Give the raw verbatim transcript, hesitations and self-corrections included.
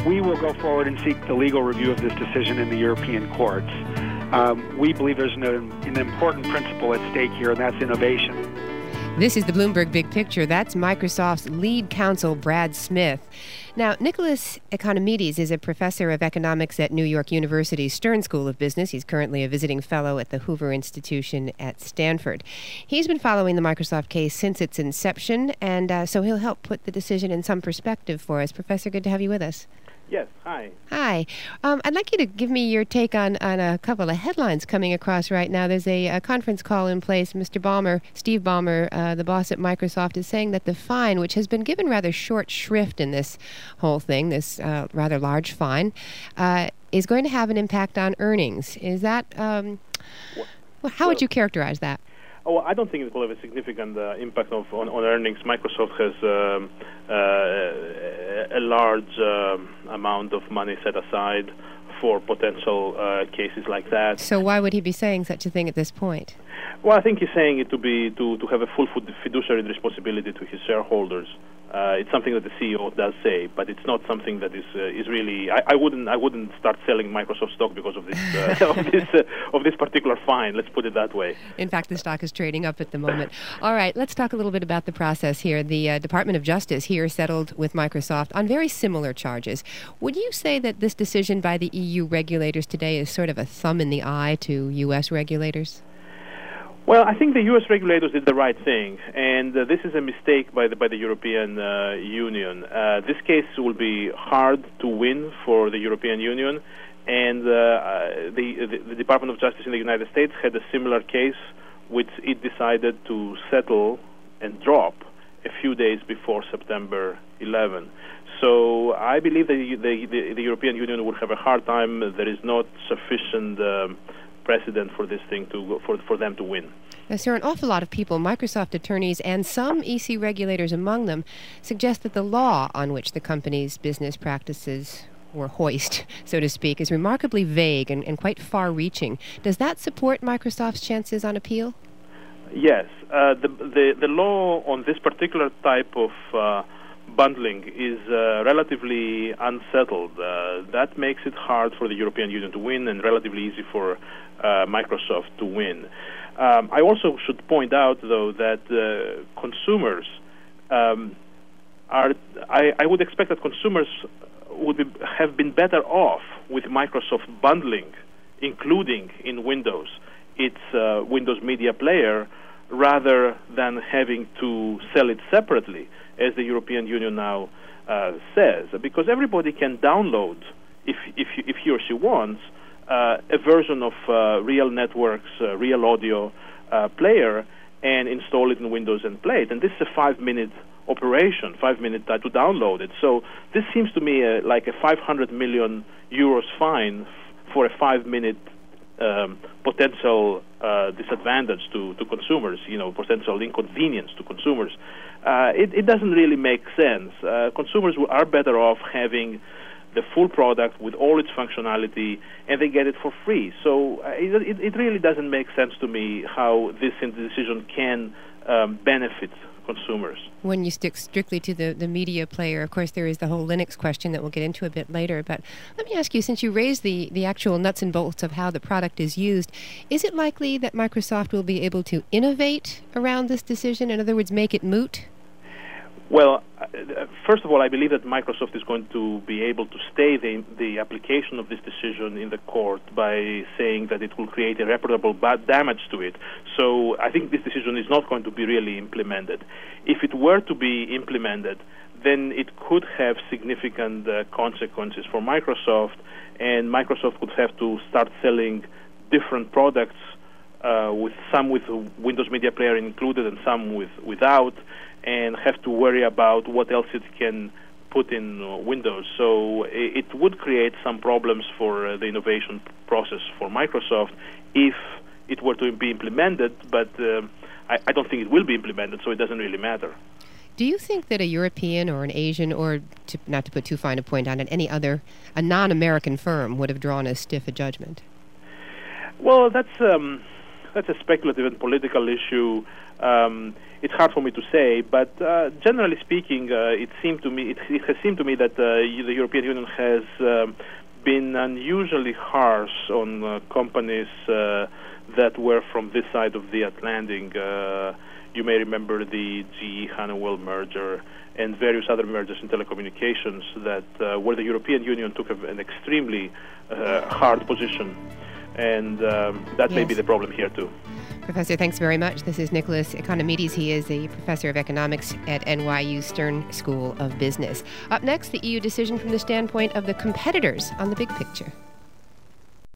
we will go forward and seek the legal review of this decision in the European courts. Um, we believe there's an, an important principle at stake here, and that's innovation. This is the Bloomberg Big Picture. That's Microsoft's lead counsel, Brad Smith. Now, Nicholas Economides is a professor of economics at New York University's Stern School of Business. He's currently a visiting fellow at the Hoover Institution at Stanford. He's been following the Microsoft case since its inception, and uh, so he'll help put the decision in some perspective for us. Professor, good to have you with us. Yes, hi. Hi. Um, I'd like you to give me your take on, on a couple of headlines coming across right now. There's a, a conference call in place. Mister Ballmer, Steve Ballmer, uh, the boss at Microsoft, is saying that the fine, which has been given rather short shrift in this whole thing, this uh, rather large fine, uh, is going to have an impact on earnings. Is that, um, well, how would you characterize that? Oh, I don't think it will have a significant uh, impact of, on, on earnings. Microsoft has um, uh, a large uh, amount of money set aside for potential uh, cases like that. So why would he be saying such a thing at this point? Well, I think he's saying it to be to, to have a full fiduciary responsibility to his shareholders. Uh, it's something that the C E O does say, but it's not something that is uh, is really. I, I wouldn't I wouldn't start selling Microsoft stock because of this uh, of this uh, of this particular fine. Let's put it that way. In fact, the stock is trading up at the moment. All right, let's talk a little bit about the process here. The uh, Department of Justice here settled with Microsoft on very similar charges. Would you say that this decision by the E U regulators today is sort of a thumb in the eye to U S regulators? Well, I think the U S regulators did the right thing, and uh, this is a mistake by the by the European uh, Union. Uh, this case will be hard to win for the European Union, and uh, uh, the, the the Department of Justice in the United States had a similar case, which it decided to settle and drop a few days before September eleventh. So I believe that the, the, the European Union would have a hard time. There is not sufficient Um, precedent for this thing to go, for for them to win. Now, sir, an awful lot of people, Microsoft attorneys and some E C regulators among them, suggest that the law on which the company's business practices were hoist, so to speak, is remarkably vague and, and quite far-reaching. Does that support Microsoft's chances on appeal? Yes. Uh, the, the the law on this particular type of uh, bundling is uh, relatively unsettled. Uh, that makes it hard for the European Union to win and relatively easy for uh, Microsoft to win. Um, I also should point out, though, that uh, consumers um, are. I, I would expect that consumers would be, have been better off with Microsoft bundling, including in Windows, its uh, Windows Media Player, rather than having to sell it separately, as the European Union now uh, says, because everybody can download, if if, if he or she wants, uh, a version of uh, Real Networks, uh, Real Audio uh, player, and install it in Windows and play it. And this is a five-minute operation, five-minute uh, to download it. So this seems to me uh, like a five hundred million euros fine f- for a five-minute um, potential uh, disadvantage to, to consumers, you know, potential inconvenience to consumers. Uh, it, it doesn't really make sense. Uh, consumers are better off having the full product with all its functionality, and they get it for free. So uh, it, it really doesn't make sense to me how this decision can um, benefit consumers. When you stick strictly to the, the media player, of course, there is the whole Linux question that we'll get into a bit later. But let me ask you, since you raised the, the actual nuts and bolts of how the product is used, is it likely that Microsoft will be able to innovate around this decision? In other words, make it moot? Well, uh, first of all, I believe that Microsoft is going to be able to stay the, the application of this decision in the court by saying that it will create irreparable bad damage to it. So I think this decision is not going to be really implemented. If it were to be implemented, then it could have significant uh, consequences for Microsoft, and Microsoft would have to start selling different products, uh, with some with Windows Media Player included and some with without, and have to worry about what else it can put in uh, Windows. So it, it would create some problems for uh, the innovation process for Microsoft if it were to be implemented, but uh, I, I don't think it will be implemented, so it doesn't really matter. Do you think that a European or an Asian, or to, not to put too fine a point on it, any other, a non-American firm would have drawn as stiff a judgment? Well, that's um, that's a speculative and political issue. Um, it's hard for me to say, but uh, generally speaking, uh, it seemed to me it, it has seemed to me that uh, the European Union has um, been unusually harsh on uh, companies uh, that were from this side of the Atlantic. Uh, you may remember the G E Honeywell merger and various other mergers in telecommunications that uh, where the European Union took a, an extremely uh, hard position, and um, that yes. may be the problem here too. Professor, thanks very much. This is Nicholas Economides. He is a professor of economics at N Y U Stern School of Business. Up next, the E U decision from the standpoint of the competitors on the big picture.